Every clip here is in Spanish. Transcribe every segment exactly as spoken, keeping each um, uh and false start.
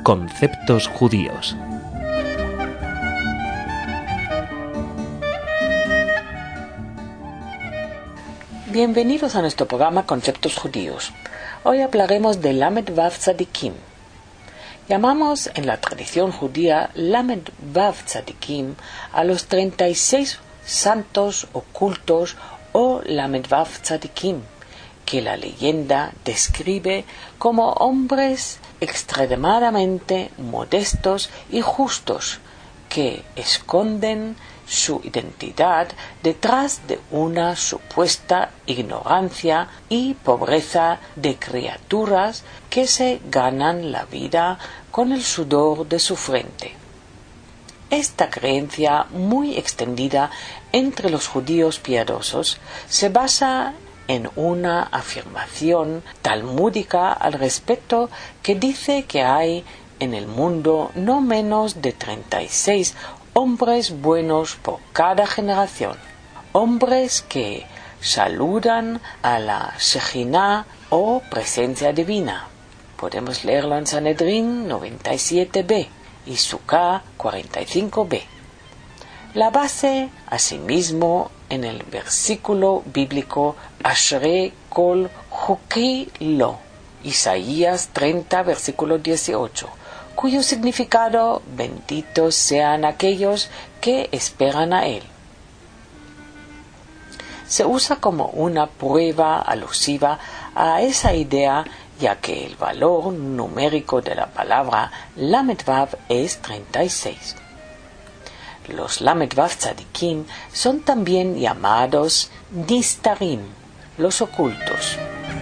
Conceptos judíos. Bienvenidos a nuestro programa Conceptos Judíos. Hoy hablaremos de Lamed Vav Tzadikim. Llamamos en la tradición judía Lamed Vav Tzadikim a los treinta y seis santos ocultos o Lamed Vav Tzadikim, que la leyenda describe como hombres extremadamente modestos y justos que esconden su identidad detrás de una supuesta ignorancia y pobreza de criaturas que se ganan la vida con el sudor de su frente. Esta creencia, muy extendida entre los judíos piadosos, se basa en una afirmación talmúdica al respecto que dice que hay en el mundo no menos de treinta y seis hombres buenos por cada generación, hombres que saludan a la Shejinah o presencia divina. Podemos leerlo en Sanedrín noventa y siete b y Sukkah cuarenta y cinco b. La base, asimismo, en el versículo bíblico Ashrei Kol Chuki Lo, Isaías treinta, versículo dieciocho, cuyo significado: benditos sean aquellos que esperan a él. Se usa como una prueba alusiva a esa idea, ya que el valor numérico de la palabra Lamed Vav es treinta y seis. Los Lamed Vav Tzadikim son también llamados Nistarim, los ocultos.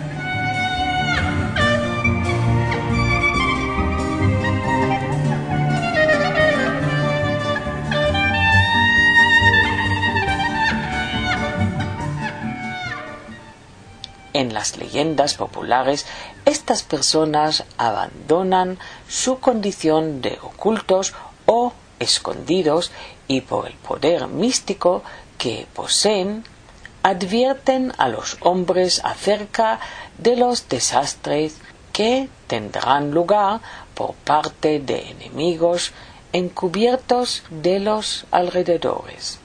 En las leyendas populares, estas personas abandonan su condición de ocultos o escondidos y por el poder místico que poseen, advierten a los hombres acerca de los desastres que tendrán lugar por parte de enemigos encubiertos de los alrededores.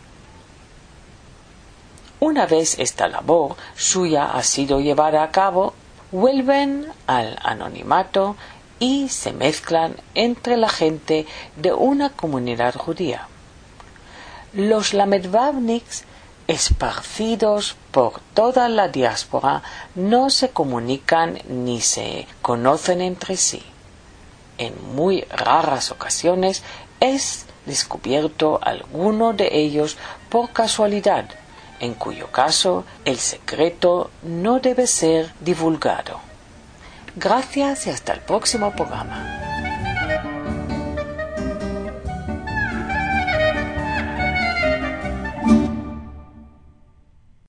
Una vez esta labor suya ha sido llevada a cabo, vuelven al anonimato y se mezclan entre la gente de una comunidad judía. Los Lamedvavniks, esparcidos por toda la diáspora, no se comunican ni se conocen entre sí. En muy raras ocasiones es descubierto alguno de ellos por casualidad, en cuyo caso el secreto no debe ser divulgado. Gracias y hasta el próximo programa.